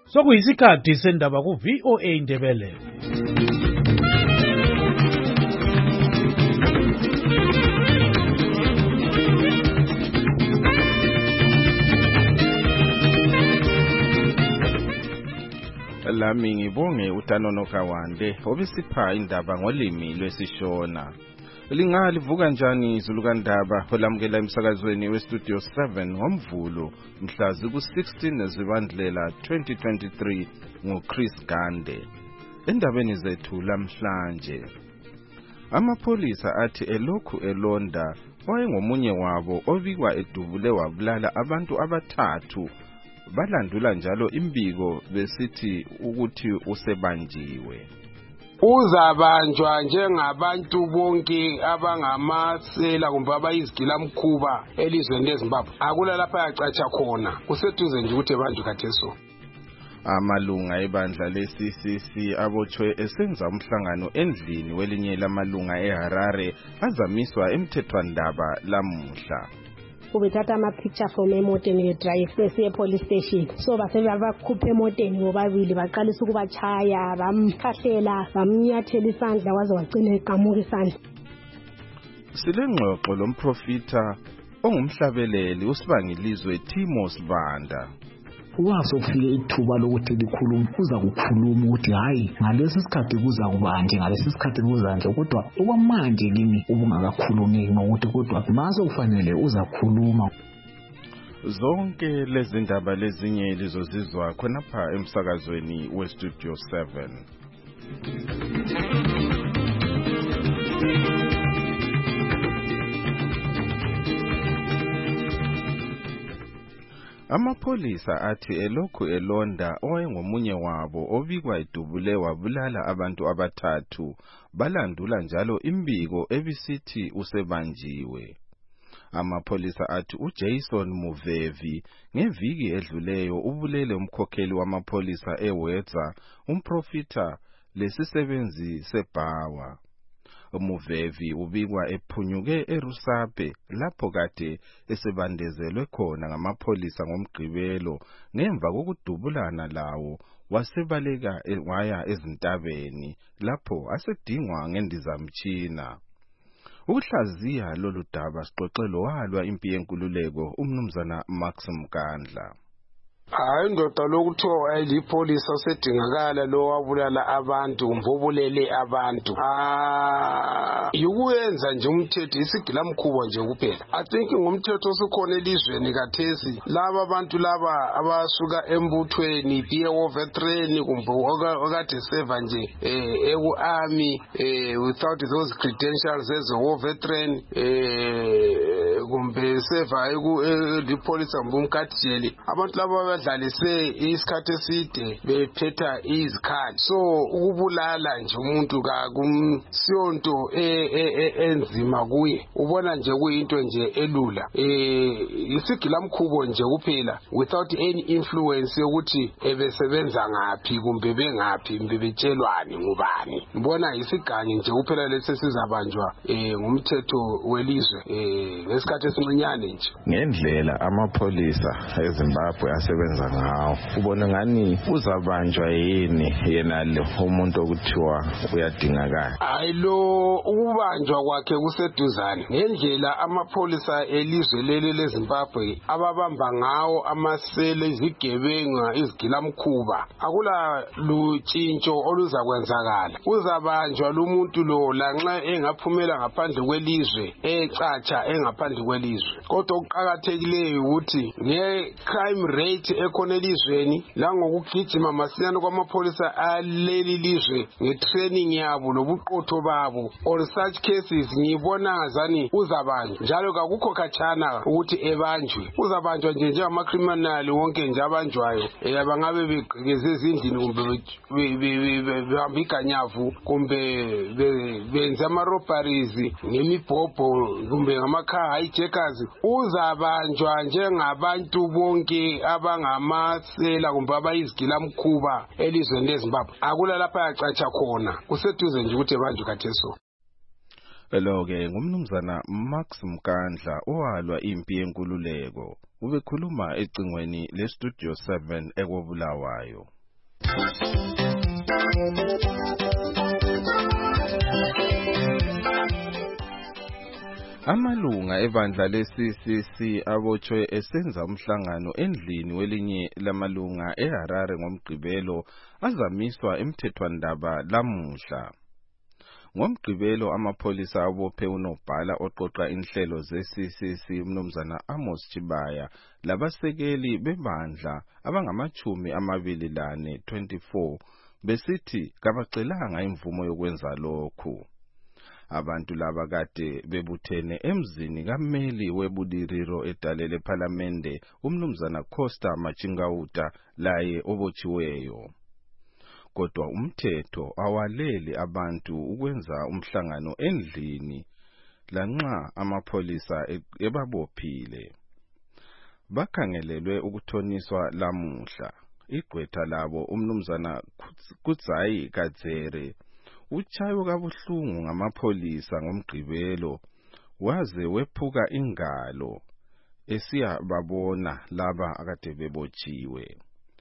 Sokuyisikhathi sendaba ku VOA Ndebele. Lami ngibonge uTanono Kawande obisipha indaba ngolimi lwesiShona. Lingalivuka kanjani izulu kaNdaba olamukela emsakazweni weStudio 7 ngoMvulo mhla ziku-16 Zibandlela 2023 nguChris Gande. Endabeni zethu lamhlanje, amapholisa athi elokhu elonda oyengomunye wabo obikwa edubule wabulala abantu abathathu balandula njalo imbiko besithi ukuthi usebanjiwe. Uzabanjwa njengabantu bonke abangamasela kumbe abayizigilamkhuba elizweni leZimbabwe. Akula lapha yacatsha khona, kuseduze nje ukuthi bantu katheso. Amalunga ebandla le-CCC abotshwe esenza umhlangano endlini welinye lamalunga eHarare azamiswa emthethwandaba lamuhla. Ubethatha ama-picture from emoteni ye-drive besiye police station. So basebakhupha emoteni bobabili baqalisa ukubachaya, bamkhahlela, bamnyathela isandla waze wagcina eqamuka isandla. Silengxoxo lomprofita ongumhlabeleli usibangilizwe Timo Sibanda. Wasofike ithuba lokuthi likhuluma uza kukhuluma ukuthi hayi ngalesi sikhathi kuza kuba nje ngalesi sikhathi kuza nje kodwa okwamanje kimi ubungakakhulumi ngokuthi kodwa mase ufanele uzakhuluma. Zonke lezi ndaba lezinye lizozizwa khonapha emsakazweni weStudio 7. Amapholisa athi elokhu elonda oyengomunye wabo obikwa edubule wabulala abantu abathathu balandula njalo imbiko ebisithi usebanjiwe. Amapholisa athi uJason Muvevi ngeviki edluleyo ubulele umkhokheli wamapholisa eWedza umprofita lesisebenzi seBhawa. Umuvevi ubikwa ephunyuke eRusape lapho kade esebandezelwe khona ngamapholisa ngomgqibelo ngemva kokudubulana lawo wasebaleka waya ezintabeni lapho asedingwa ngendizamtshina. Ukuhlaziya lolu daba sixoxelo walwa impi yenkululeko umnumzana Max Mkandla. Hayi ndoda lokuthiwa ayilipolisa osedingakala lo wabulala abantu kumbobulele abantu. Yikuyenza nje umthetho isigilamkhuba nje kuphela. I think ngumthetho osukhona elizweni kathesi laba abantu laba abasuka embuthweni be war veteran kumbe okade serve nje eku-army without those credentials as a war veteran kumbe serve eku-police ngumkhathijeli. Abantu laba badlalise isikhathi eside bephetha izikhali. So ukubulala nje umuntu kakumsiyonto enzima kuye, ubona nje kuyinto nje elula. Isigilamkhubo nje kuphela without any influence yokuthi ebesebenza ngaphi kumbe bengaphi bebetshelwani ngubani. Ngibona isigangi nje kuphela lesi sizabanjwa ngumthetho welizwe ngesikhathi esincinyane nje. Ngendlela amapholisa eZimbabwe asebenza ngawo ubona ngani uzabanjwa yini yena lo umuntu okuthiwa uyadingakala? Hayi lo ukubanjwa kwakhe kuseduzane ngendlela amapholisa elizwe leli leZimbabwe ababamba ngawo amasele izigebenga izigilamkhuba. Akula lutshintsho oluzakwenzakala. Uzabanjwa lo muntu lo lanxa engaphumela ngaphandle kwelizwe ecatsha engaphandle kwelizwe. Kodwa okuqhakathekileyo ukuthi nge-crime rate ekhona elizweni langokugijima masinyane kwamapholisa aleli lizwe nge-training yabo lobuqotho babo on such cases ngibona ngazani uzabanjwa njalo kakukho khatshana ukuthi ebanjwe. Uzabanjwa nje njengama-criminal wonke nje abanjwayo bangabe begqekeze ezindlini kumbe behamba iganyavu kumbe benze ama-robberies ngemibhobho kumbe ngama-car hijackers. Uzabanjwa njengabantu bonke abangamasela kumbe abayizigilamkhuba elizweni leZimbabwe. Akula lapha yacatsha khona, kuseduze nje ukuthi bantu katheso. Lo-ke ngumnumzana Max Mkandla owalwa impi yenkululeko. Ubekhuluma ecingweni leStudio 7 eKobulawayo. Amalunga ebandla le-CCC abotshwe esenza umhlangano endlini welinye lamalunga eHarare ngoMgqibelo azamiswa emthethwandaba lamuhla. ngoMgqibelo amapholisa abophe unobhala oqoqa inhlelo ze-CCC umnumzana Amos Chibaya labasekeli bebandla abangama-24 besithi kabacelanga imvumo yokwenza lokhu. Abantu laba kade bebuthene emzini kammeli webudiriro edale lephalamende umnumzana Costa Machingauta laye obotshiweyo. Kodwa umthetho awaleli abantu ukwenza umhlangano endlini lanxa amapholisa ebabophile. Bakhangelelwe ukuthoniswa lamuhla. Igqwetha labo umnumzana Kudzayi Kadzere uchayo kabuhlungu ngamapholisa ngoMgqibelo waze wephuka ingalo esiya babona laba akade bebotshiwe.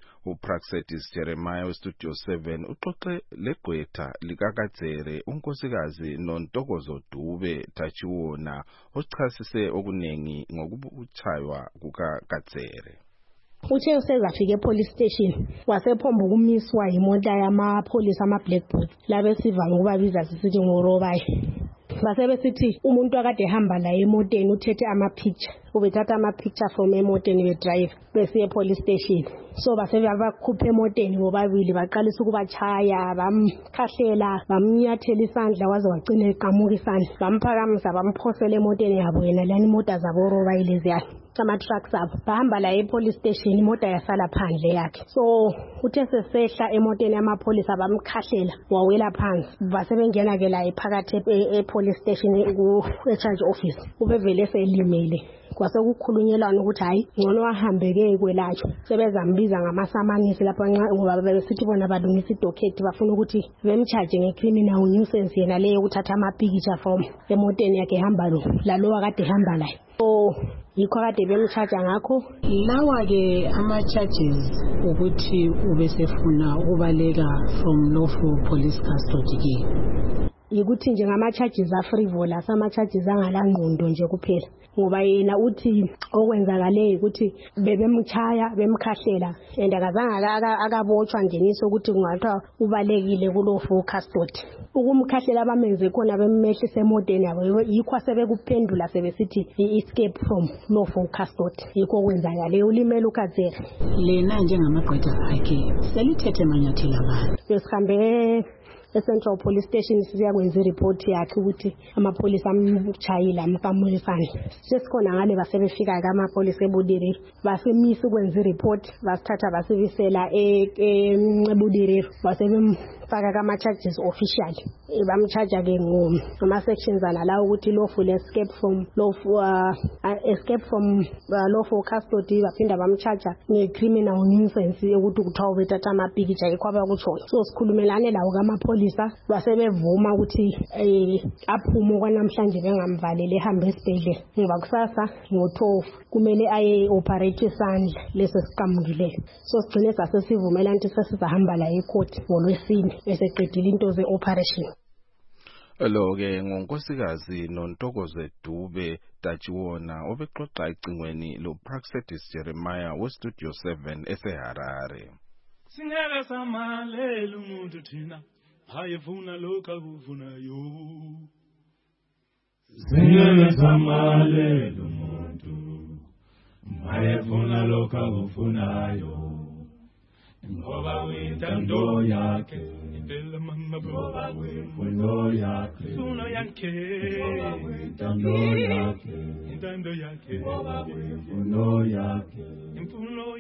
uPraxedis Jeremiah weStudio 7 uxoxe legqwetha likakadzere unkosikazi noNtokozo Dube Tachiwona ochasise okunengi ngokubuchaywa kukakadzere. Uthe usezafika epolice station wasephomba ukumiswa imota yamapholisa ama-black box labesivanga ukubabiza sisithi ngorobayi. Basebesithi umuntu akade ehamba la emoteni uthethe ama-picture ubethatha ama-picture from emoteni bedrive besiye epolice station. So basebakhupha emoteni bobabili baqalisa ukubachaya bamkhahlela bamnyathela isandla waze wagcina eqamuka isandla bamphakamisa bamphosela emoteni yabo yena lani imota zabo robayi leziya ama-trucks abo bahamba la epolice station imota yasala phandle yakhe. So uthe sesehla emoteni yamapholisa bamkhahlela wawela phansi basebengena ke la ephakathi epolice station ku-charge office ubevele selimele. Kwasekukhulunyelwana ukuthi hayi ngcono ahambeke kwelatshwa sebezambiza ngamasamanisi lapha ngoba besithi bona balungisa idocket bafuna ukuthi bemcharge ngecriminal nuisance yena leyo ukuthatha ama-picture from emoteni yakhe ehamba lo lalowa kade ehamba la. So yikho kade bemcharge ngakho. Lawa ke ama-charges ukuthi ubesefuna ukubaleka from lawful police custody ke yikuthi nje ngama-charges a-frivolous ama-charges angalangqondo nje kuphela ngoba yena uthi okwenzakale ukuthi bebemchaya bemkhahlela and akazange akabotshwa ngeniso ukuthi kungathiwa ubalekile kulawful custody. Ukumkhahlela bamenze khona bemmehlisa emoteni yabo yikho asebekuphendula sebesithi i-escape from lawful custody yikho okwenzakale ulimele uKadzere. Lena njengamagqwetha akhe selithethe manyathelo abani? Besihambe eCentral Police Station siyakwenza ireport yakhe ukuthi amapholisa amchayile amkamulisana. Sesikhona ngale basebefika ke amapholisa ebudiriro basemisa ukwenza ireport basithatha basibisela ebudiriro basebemfaka kama-charges official bamcharge ke ngama-sections ala ukuthi lawful escape from lawful custody baphinda bamcharge nge-criminal nuisance ukuthi kuthiwa ubethatha amapikitsha yikho abakutshoyo. So sikhulumelane lawo kamapholisa basebevuma ukuthi aphume kwanamhlanje bengamvalele ehambe esibhedlela ngoba kusasa ngo-12 kumele aye operate isandla leso siqamukileyo. So sigcine sasesivumela ukuthi sesizahamba la ecourt ngolwesine eseqedile into ze-operation. Lo-ke ngonkosikazi noNtokozo Dube Tachiwona obexoxa ecingweni loPraxedis Jeremiah weStudio 7 eseHarare. Singeke samalela umuntu thina hayefuna lokho akufunayo. Singeke samalela umuntu hayefuna lokho akufunayo. Ngoba wintando yakhe impela mama ngoba wimfuno yakhe funo yakhe ngoba wintando yakhe intando yakhe ngoba wimfuno yakhe imfuno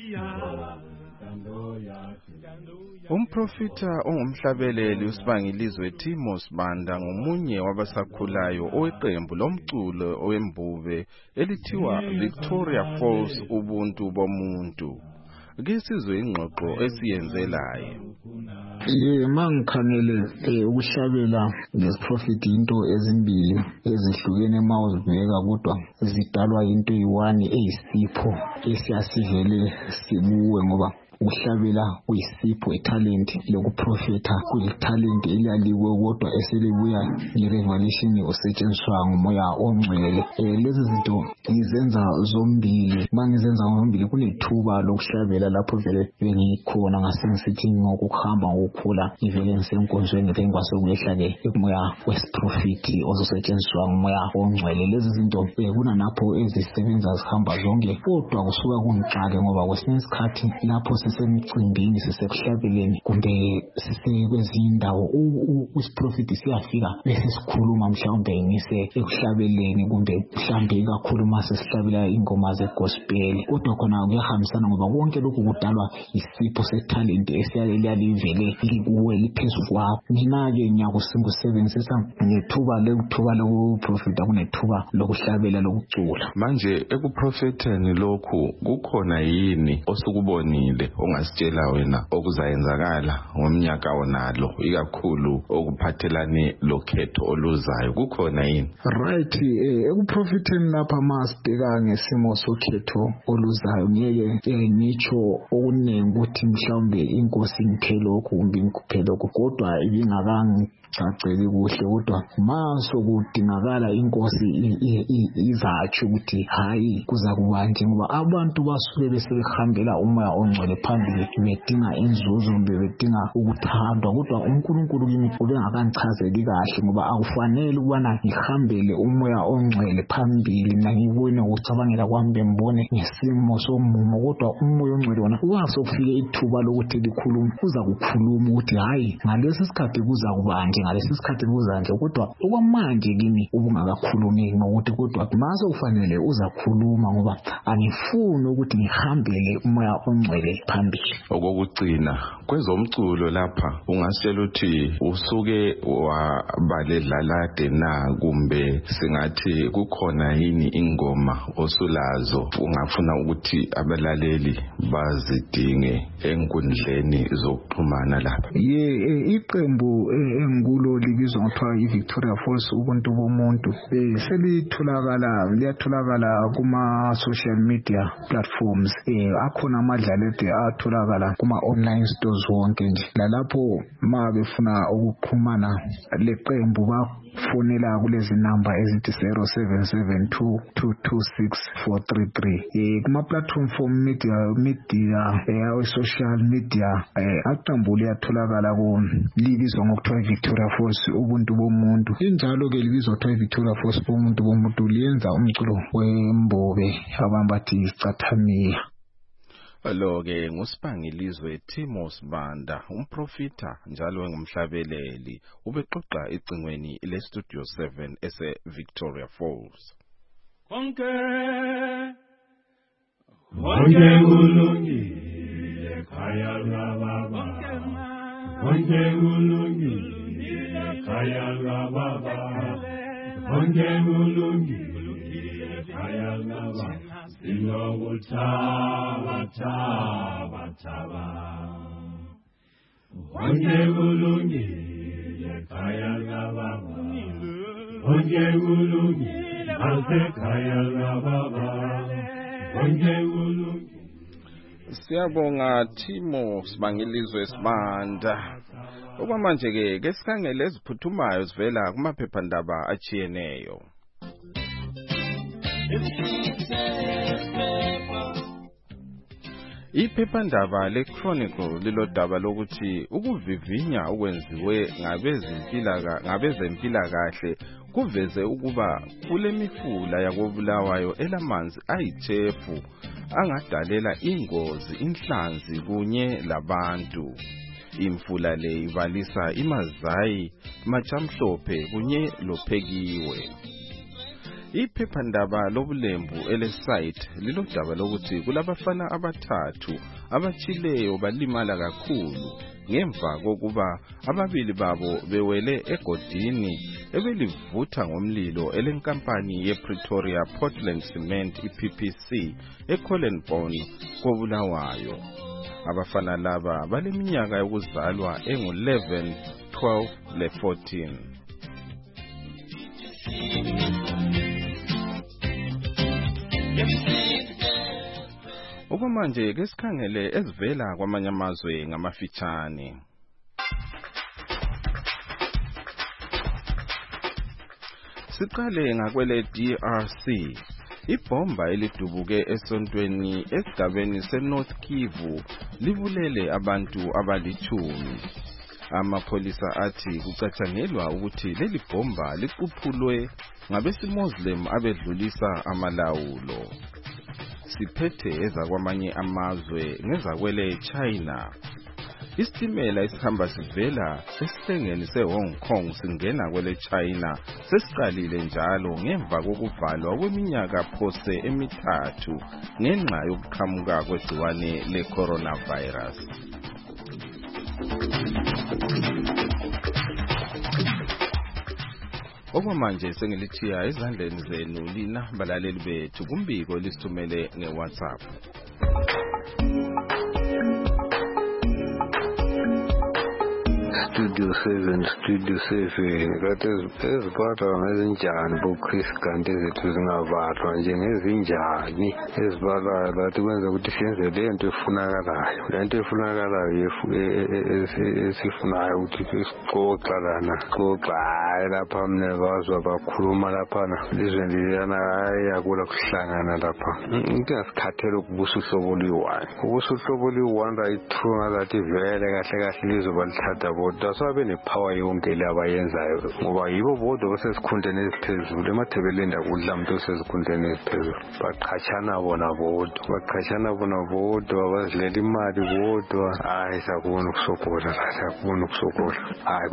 yakhe. Umprofita ongumhlabeleli uSibangilizwe Timos Banda ngomunye wabasakhulayo oweqembu lomculo owembube elithiwa Victoria Falls ubuntu bomuntu. Ke sizwe ingxoxo esiyenzelayo. Mangikhangele ukuhlabela ngesiprofiti into ezimbili ezihlukene mawuzibheka kodwa zidalwa into eyi-one eyisipho esiyasivele sibuwe ngoba ukuhlabela kuyisipho italent lokuprofeta kuyitalent elaliwe kodwa eselibuya ngerevelation osetshenziswa ngumoya ongcwele. Lezi zinto ngizenza zombili. Mangizenza zombili kunethuba lokuhlabela lapho vele bengikhona ngasengisithi ngokuhamba ngokukhula ngivele ngisenkonzweni ngekwaso kuyehlake umoya wesiprofiti ozosetshenziswa ngumoya ongcwele. Lezi zinto kunalapho ezisebenza zihamba zonke kodwa kusuka kungiqale ngoba kwesinye isikhathi lapho sisemcimbini sisekuhlabeleni kumbe sisekwezinye indawo isiprofiti siyafika bese sikhuluma mhlawumbe ngise ekuhlabeleni kumbe mhlawumbe kakhulu mase sihlabela ingoma zegospel kodwa khona kuyahambisana ngoba konke lokhu kudalwa isipho setalent esiyalivele likuwe liphezulu kwakho. Mina-ke ngiyakusebenzisa nethuba lokuprofita kunethuba lokuhlabela lokucula. Manje ekuprofetheni lokhu kukhona yini osukubonile ongasitshela wena okuzayenzakala ngomnyaka onalo ikakhulu okuphathelane lokhetho oluzayo kukhona yini? Right, ekuprofetheni lapha masibheka ngesimo sokhetho oluzayo ngeke ngitsho okuningi ukuthi mhlawumbe inkosi ngiphelokho kumbe ngikuphelokho kodwa ibingakangicaceli kuhle kodwa maso kudingakala inkosi izatsho ukuthi hayi kuza kubanje ngoba abantu basuke besebehambela umoya ongcwele phambili bedinga inzuzo kumbe bedinga ukuthandwa kodwa uNkulunkulu kimi ubengakangichazeli kahle ngoba akufanele ukubana ngihambele umoya ongcwele phambili ngibone ukucabangela kwami bembone ngesimo somumo kodwa umoya ongcwele wona uyasofike ithuba lokuthi likhuluma uza kukhuluma ukuthi hayi ngalesi sikhathi kuza kubanje ngalesi sikhathi kuzanje kodwa okwamanje kimi ubungakakhulumi ngokuthi kodwa mase ufanele uzakhuluma ngoba angifuni ukuthi ngihambele umoya ongcwele phambili. Okokugcina kwezomculo lapha ungasitshela ukuthi usuke wabaledlalade na kumbe singathi kukhona yini ingoma osulazo ungafuna ukuthi abalaleli bazidinge enkundleni zokuxhumana lapha? Iqembu engikulo libizwa ngokuthiwa iVictoria Falls ubuntu bomuntu liyatholakala kuma social media platforms. Akhona amadlalede atholakala kuma online stores wonke nje lalapho ma befuna ukuxhumana leqembu bafonela kulezi namba ezithi 0772226433 kuma platform for media social media aqembu liyatholakala ku libizwa ngokuthiwa Victoria Falls ubuntu bomuntu. Injalo ke libizwa ngokuthiwa Victoria Falls ubuntu bomuntu liyenza umculo wembobe abambathi Cathamiya. Lo-ke nguSibangilizwe Timos Banda umprofita njalo engumhlabeleli ubexoxa icingweni leStudio 7 ese-Victoria Falls. Konke kulungile khaya lwababa konke kulungile khaya lwababa konke kulungile khaya lwababa Silokuthaba konke kulungile khaya lwababa konke kulungile khaya lwababa konke kulungile. Siyabonga Timo Sibangilizwe Sibanda. Okwamanje ke sikhangele eziphuthumayo zivela kumaphephandaba achiyeneyo. Iphephandaba leChronicle lilodaba lokuthi ukuvivinya okwenziwe ngabezempilakahle kuveze ukuba kulemifula yakobulawayo elamanzi ayithefu angadalela ingozi inhlanzi kunye labantu. Imfula le ibalisa iMazayi, Machamhlophe kunye loPhekiwe. Iphephandaba lobulembu elesite lilodaba lokuthi kulabafana abathathu abachileyo balimala kakhulu ngemva kokuba ababili babo bewele egodini ebelivutha ngomlilo elenkampani yePretoria Portland Cement iPPC eCollenbone koBulawayo. Abafana laba baleminyaka yokuzalwa engu-11, 12 le-14. Okwamanje ke sikhangele ezivela kwamanye amazwe ngamafitshane. Siqale ngakwele DRC. Ibhomba elidubuke esontweni esigabeni seNorth Kivu libulele abantu abalitshumi. Amapholisa athi kucatshangelwa ukuthi leli bhomba liquphulwe ngabesimoslim abedlulisa amalawulo. Siphethe ezakwamanye amazwe ngezakwele China. Isitimela esihamba sivela esihlengeni seHong Kong singena kwele China sesiqalile njalo ngemva kokuvalwa kweminyaka phose emithathu ngenxa yokuqhamuka kwegciwane le-coronavirus. Okwamanje sengilithiya ezandleni zenu lina balaleli bethu kumbiko elisithumele ngeWhatsApp. Studio 7 kade eziphathwa ngezinjani boChris kanti ezethu zingabathwa njengezinjani ezibalayo lathi kwenza ukuthi siyenze lento efunakalayo lento efunakalayo esifunayo ukuthi sixoxa lapha mna bazwa bakhuluma laphana lizweni liyana ayakula kuhlangana lapha into yasikhathela ukubusa uhlobo liyi-1 ubusa uhlobo liyi-1 right lathi vele kahle lizoba lithatha bodwa sabe nepower yonke labayenzayo ngoba yibo bodwa basesikhundleni eziphezulu emathebeleni akudla umuntu osesikhundleni eziphezulu baqhatshana bona bodwa bazilela imali bodwa hayi sakubona ukusokola hayi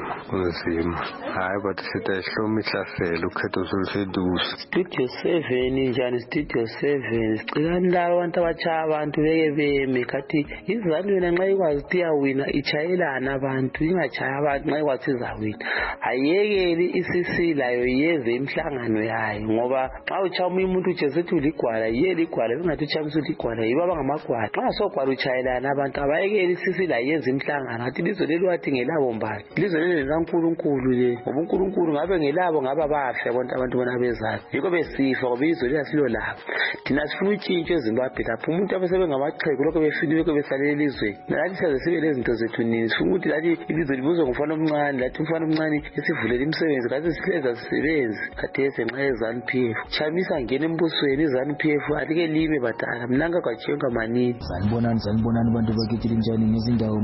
kunzima hayi bathi sithi ayihloma ihlasela ukhetho soluseduze. Studio 7 njani Studio 7 sicikani laba abantu abachaya abantu beke beme kathi izanu yena nxa ikwazi ukuthi iyawina ichayelana abantu ingachaya abantu nxa ikwazi izawina ayekeli ICC layo yenze imhlangano yayo ngoba xa uchaya umuntu ujesethi uligwala yeli igwala bengathi uchamisa uligwala yiba bangamagwala nxa sogwala uchayelana abantu abayekeli ICC layo yenze imhlangano athi lizo lelo wathi ngelabo mbali lizo lelo kaNkulunkulu le ngoba uNkulunkulu ngabe ngelabo ngaba bahle abantu bona bezayo yiko besifa ngoba izwe liyasilo labo thina sifuna utshintsho eZimbabwe lapho umuntu abesebe ngamacheko lokho befile lokho besalele elizweni lathi size sibe lezinto zethu nini sifuna ukuthi lathi ilizwe libuzwe ngumfana omncane lathi umfana omncane esivulela imisebenzi kathi sihleza sisebenzi kathese nxa eZANU-PF chamisa ngene embusweni iZANU-PF atike libe badala mnanga kwatshenga manini. Sanibonani bantu bakithi njani ngezindawo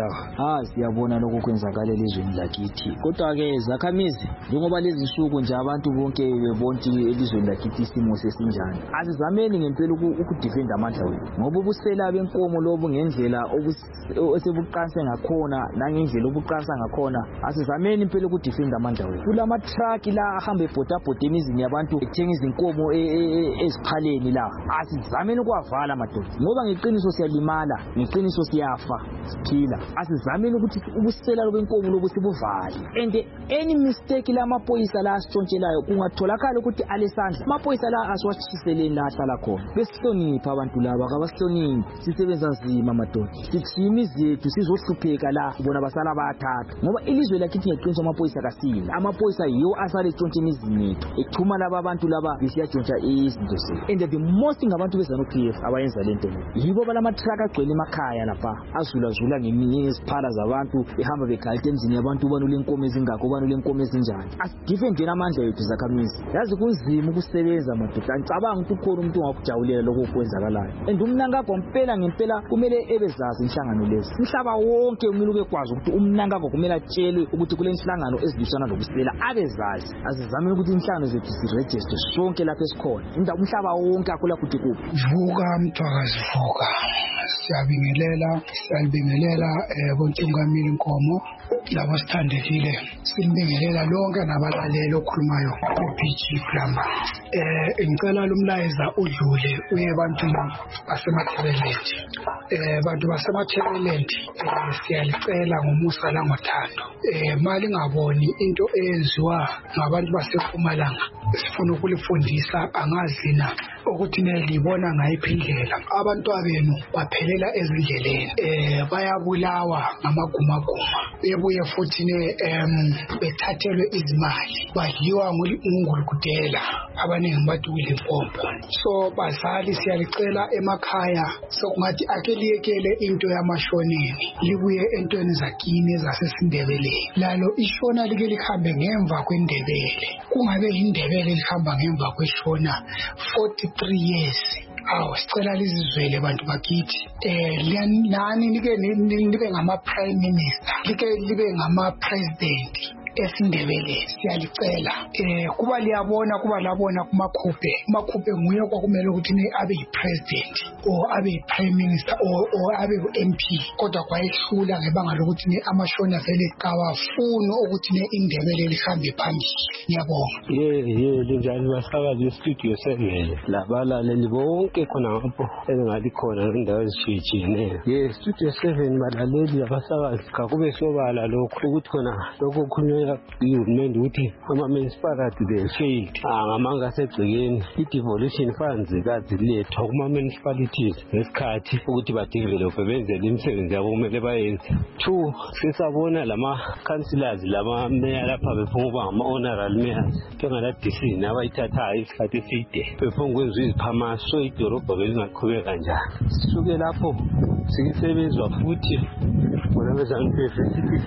siyabona lokho kwenzakala elizweni lakithi kodwa ke zakhamizi njengoba lezi nsuku nje abantu bonke bebonke elizweni lakithi isimo sesinjani asizameni ngempela ukudefend amandla wethu ngoba ubusela benkomo lobu ngendlela osebuqanse ngakhona nangendlela obuqansa ngakhona asizameni impela ukudefend amandla wethu kulama truck la ahamba ebhodabhoda emizini yabantu ethenga izinkomo eziphaleni la asizameni ukwavala madoda ngoba ngeqiniso siyalimala ngeqiniso siyafa siphila asizameni ukuthi ubusela benkomo lobu sibuvale and any mistake la amaphoyisa la asitshontselayo kungatholakala ukuthi alesandla amaphoyisa la asiwachisele la ahlala khona besihlonipha abantu laba kabasihloniphi sisebenza nzima madoda sithi imizi yethu sizohlupheka la bona basala bayathatha ngoba ilizwe lakithi ngeqiniso amaphoyisa kasila amaphoyisa yiwo asale etshontshe emizini yethu ethuma laba abantu laba besiyatshontsha izinto zethu and the most ngabantu beZANU-PF abayenza lento yibo balamathruck agcwele emakhaya lapha azulazula ngeziphala zabantu behamba begalite emizini yabantu ubani lenkomo ezingakho ubani lenkomo ezinjani asidefendeni amandla yethu zakhamizi yazi kunzima ukusebenza madoda ngicabanga ukuthi ukhona umuntu ongakujabulela lokho kwenzakalayo and umnankagwa ngempela kumele ebezazi inhlangano lezi umhlaba wonke kumele ubekwazi ukuthi umnankagwa kumele atshele ukuthi kule nhlangano ezilwisana nobusela abezazi azizameni ukuthi inhlangano zethu siregister sonke lapha esikhona indawo umhlaba wonke akula kuthi kuphi vuka mthwakazi vuka siyalibingelela bontungameli Nkomo labo sithandekile simbingelela lonke nabalaleli okhulumayo uPG Plumber ngicela lumlayeza udlule uye ebantwini basemathebelendi bantu basemathebelendi siyalicela ngomusa langothando mali ngaboni into eyenziwa ngabantu baseMpumalanga sifuna ukulifundisa angazina ukuthi nelibona ngayiphi indlela abantwabenu baphelela ezindleleni bayabulawa ngamagumaguma bebuye futhi bethathelwe izimali badliwa ngungulukudela abaningi bathi uLimpopo. So bazali siyalicela emakhaya sokungathi ake liyekele into yamashoneni libuye entweni zakini ezasesindebeleni lalo ishona like likhambe ngemva kwendebele kungabe indebele lihamba ngemva kweshona 43 years. Sicela lizizwele bantu bakithi nani nibe ngama prime minister libe ngama president esindebele siyalicela kuba liyabona kuba labona kumakhuphe nguye kwakumele ukuthi abe yipresident or abe yiprime minister or abe MP kodwa kwayehlula ngebanga lokuthi amashona vele kawafuni ukuthi indebele lihambe phambili. Ngiyabonga. Linjani basakazi studio 7 labalaleli bonke khona lapho engathi khona indawo ezitshiyeneyo. Studio 7 balaleli abasakazi kakube sobala lokho ukuthi khona lokho khulunywa uhulumende ukuthi ama-municipality they failed ngamanga asegcekeni i-devolution funds kazilethwa kuma-municipalities ngesikhathi ukuthi badevelophe benzele imisebenzi yabo kumele bayenze. 2 sisabona lama-councillors lama-mayor lapha bephuma uba ngama-honorary mayors njengala-DC nabayithathayo isikhathi eside bephuma kwenziwa iziphamaso so idolobha belingaqhubeka kanjani. Sisuke lapho sikisebenzwa futhi bona bezaniphefe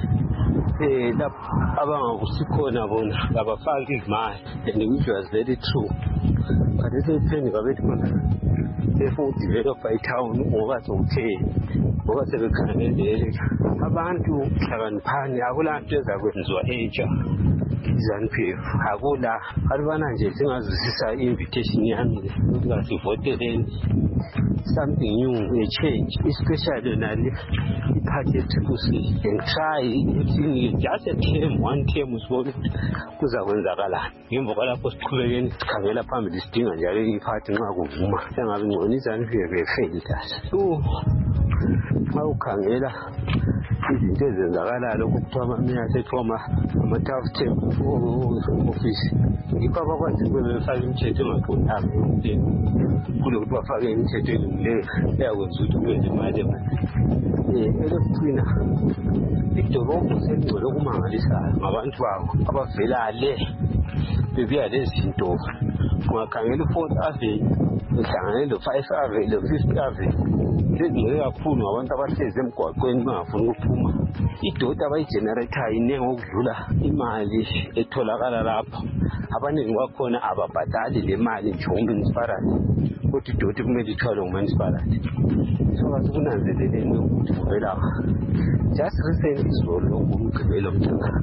lapho abangakusikhona bona ngabafaki izimali and which was very true but eseyiphendi babethi khona befuna udevelopha itown ngoba sokutheni ngoba sebekhangelele abantu hlakaniphani akulanto ezakwenziwa entsha ZANU-PF akula alibana nje singazwisisa invitation yami ukuthi kasivoteleni something new, a change, especially nali i-budget kusi and try just a term, one term usibona kuza kwenzakalani. Ngemva kwalapho siqhubekeni sikhangela phambili sidinga njalo iphathi nxa kuvuma sengabe ngcono iZANU-PF befailed us. Xa ukhangela izinto ezenzakalayo lokhu kuthiwa ama-mayor asethiwa ama-tough term office yikho abakwazi befake imithetho engaqondanga emntwini kulokuthi bafake imithetho elungileyo eyakwenza ukuthi kube nemali elokugcina idolobho selingcwele okumangalisayo ngabantu babo abavela le bebuya lezi zinto. Ungakhangela i-4th Avenue uhlangane lo-5th Avenue lo-5th Avenue sezingcwele kakhulu ngabantu abahlezi emgwaqweni bangafuni ukuphuma. Idoti abayigenerator inengi okudlula imali etholakala lapho. Abaningi bakhona ababhadali le mali njengommunicipality kodwa idoti kumele ithwalwe ngumunicipality. So asikunanzeleleni ukuthi vela just recently izolo umgqibelo mhlaka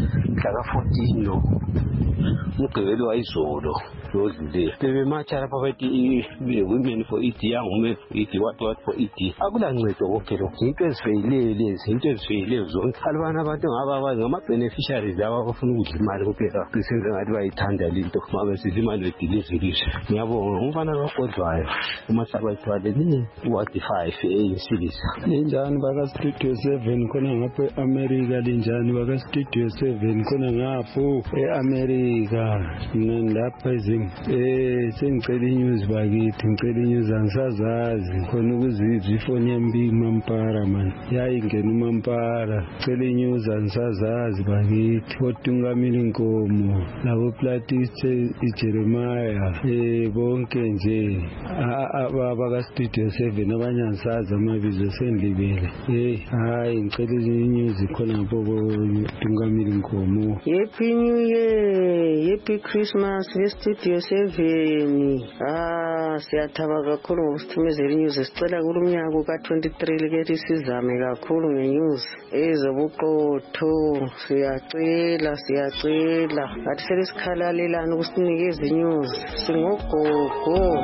14 lo umgqibelo wayizolo lodlule bebematsha lapha bathi women for ED young women for ED what for ED akulancedo konke lokho into ezifayileyo zonke alibana abantu ngaba ngama-beneficiaries laba abafuna ukudla imali kuphela kusenze ngathi bayithanda linto mabe sithi imali bediliziliswe. Ngiyabonga umfana kagodlwayo umasabathwaleni uwadi 5 eyinsilisa. Linjani baka-Studio 7 khona ngapho e-America linjani baka-Studio 7 khona ngapho e-America lapha sengicela inews bakithi ngicela inews angisazazi khona ukuzizwa ifoni yami iMampara man yayingena uMampara ngicela inews angisazazi bakithi kodungamile inkomo labo Platist iJeremiah bonke nje abaka Studio 7 abanye angisazi amabizo sendibele hayi ngicela inews khona ngapho kodungamile inkomo. Happy New Year, Happy Christmas Studio 7. Siyathaba kakhulu ngokusithumezela inews. Sicela kulumnyaka ka-23 likethi sizame kakhulu ngenews ezobuqotho. Siyacela athi selisikhalalelana ukusinikeza inews singogogo.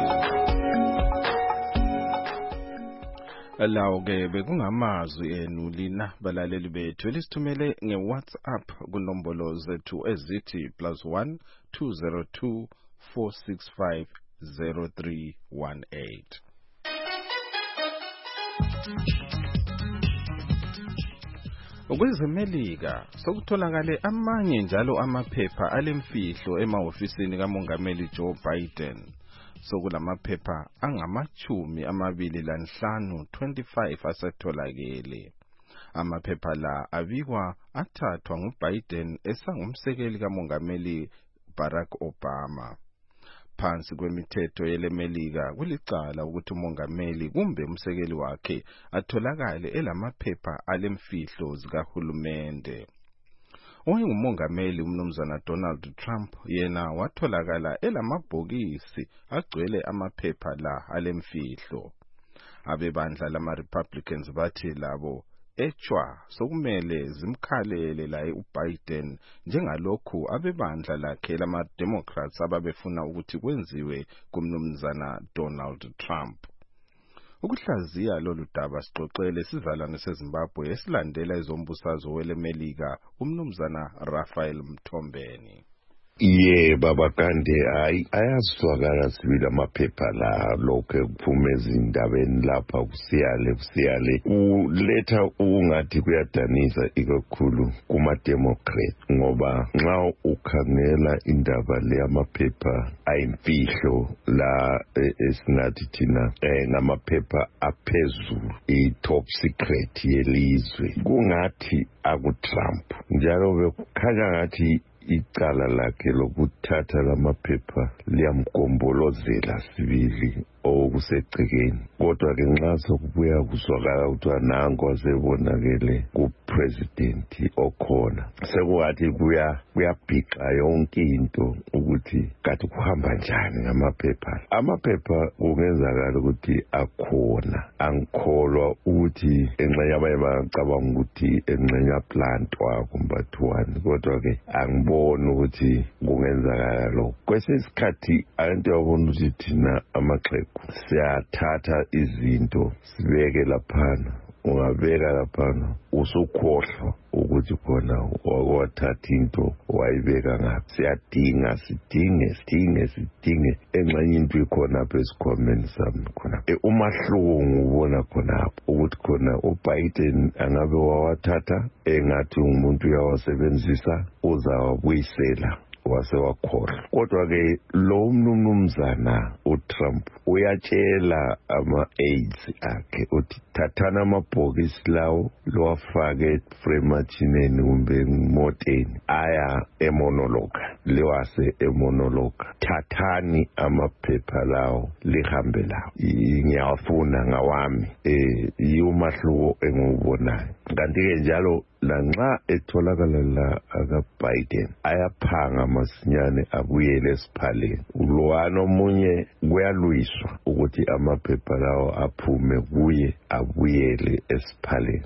Lawo-ke bekungamazwi enu lina balaleli bethu elisithumele nge-WhatsApp kunombolo zethu ezithi +1 202 465 0318. Kwezemelika sokutholakale amanye njalo amaphepha alemfihlo emahofisini kamongameli Joe Biden. sokulamaphepha angamachumi amabili lanhlanu 25 asetholakele. Amaphepha la abikwa athathwa nguBiden esangumsekeli kamongameli Barack Obama. Phansi kwemithetho yelemelika kulicala ukuthi umongameli kumbe umsekeli wakhe atholakale elamaphepha alemfihlo zikahulumende. Ongumongameli umnumzana Donald Trump yena watholakala elamabhokisi agcwele amaphepha la alemfihlo. Abebandla lama-Republicans bathi labo echwa sokumele zimkhalele la uBiden njengalokhu abebandla lakhe lama-Democrats ababefuna ukuthi kwenziwe kumnumzana Donald Trump. Ukuhlaziya lolu daba sixoxele sizalwane seZimbabwe esilandela izombusazwe welemelika umnumzana Raphael Mthombeni. Baba Kande ayazwakala sibili amaphepha la lokho kuphume ezindabeni lapha kusiyale uletha ungathi kuyadanisa ikakhulu kuma-Democrat ngoba nxa ukhangela indaba le amaphepha ayimfihlo la esingathi thina ngamaphepha aphezulu i-top secret yelizwe kungathi aku-Trump njalo bekukhanya ngathi icala lakhe lokuthatha lamaphepha liyamgombolozela sibili okusegcekeni kodwa ke nxa sokubuya kuzwakala ukuthi nango asebonakele kupresident okhona sekuwathi kuyabhixa yonke into ukuthi kathi kuhamba njani ngamaphepha. Amaphepha kungenzakala ukuthi akhona angikholwa ukuthi engxenye abanye bacabanga ukuthi engxenye aplantwa kumbathiwani kodwa ke angiboni ukuthi kungenzakala lokho. Kwesinye isikhathi into yabona ukuthi thina amaxhegu siyathatha izinto sibeke laphana ungabeka laphana usukhohlwa ukuthi khona wathatha into wayibeka ngaphi. Siyadinga sidinge engxenye into ikhona apha esikhwameni sami khona umahluko ngubona khonapho ukuthi khona uBiden angabe wawathatha engathi umuntu uyawasebenzisa uzawabuyisela wasewakhohlwa kodwa ke lo mnumzana uTrump uyatshela ama-aides akhe uthi thathana amabhokisi lawo lowafake fremathineni kumbe moteni aya emonologa lewase emonologa thathani amaphepha lawo lihambe lawo ngiyafuna ngawami umahluko engiwubonayo. Kanti-ke njalo lanxa etholakala la akaBiden ayaphanga masinyane abuyele esiphaleni. Ulwana omunye kuyalwiswa ukuthi amaphepha lawo aphume kuye abuyele esiphaleni.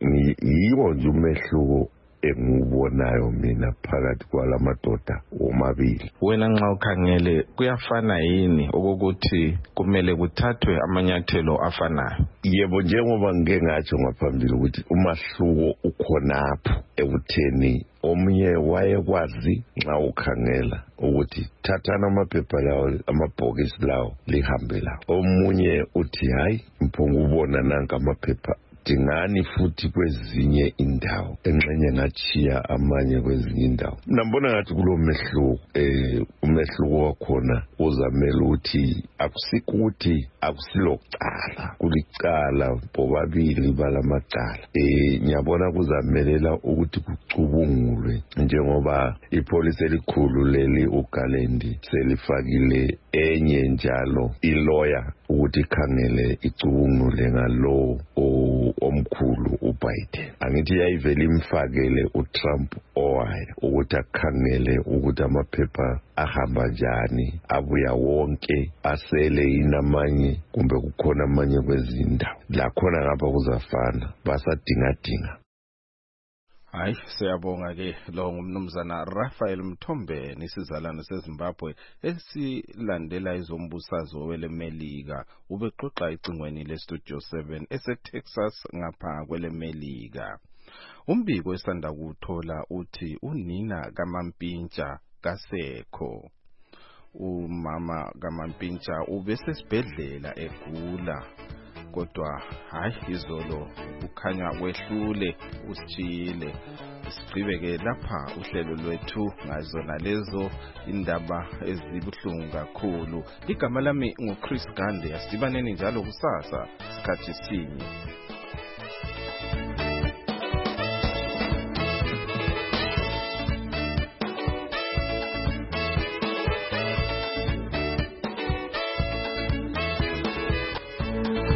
Yiwo nje umehluko engiwubonayo mina phakathi kwalamadoda omabili. Wena nxa ukhangele kuyafana yini okokuthi kumele kuthathwe amanyathelo afanayo? Yebo, njengoba ngike ngatsho ngaphambili ukuthi umahluko ukhonapho ekutheni omunye wayekwazi nxa ukhangela ukuthi thathana amaphepha lawo amabhokisi lawo lihambe lawo. Omunye uthi hayi mphunga ubona nanka amaphepha dingani futhi kwezinye indawo engxenye ngatshiya amanye kwezinye indawo. Nambona ngathi kulomehluko umehluko wakhona uzamela ukuthi akusikuthi akusilocala kulicala bobabili balamacala. Ngiyabona kuzamelela ukuthi kucubungulwe njengoba ipolisi elikhulu leli uGalendi selifakile enye njalo ilawyer ukuthi ikhangele icubungule ngalo omkhulu uBiden. Angithi yayivele imfakele uTrump owayo ukuthi akhangele ukuthi amaphepha ahamba njani abuya wonke asele inamanye kumbe kukhona amanye kwezindawo lakhona ngapha kuzafana basadinga. Hayi, siyabonga ke lo ngumnumzana Raphael Mthombeni isizalwane seZimbabwe esilandela izombusazwe welemelika ubexoxa icingweni leStudio 7 eseTexas ngapha kwelemelika. Umbiko esanda kuthola uthi unina kaMampintsha kasekho. Umama kaMampintsha ubesesibhedlela egula kodwa hayi izolo ukhanya wehlule usitshile. sigqibe-ke lapha uhlelo lwethu ngazona lezo indaba ezibuhlungu kakhulu. Igama lami nguChris Gande. Asidibaneni njalo kusasa sikhathi sinye.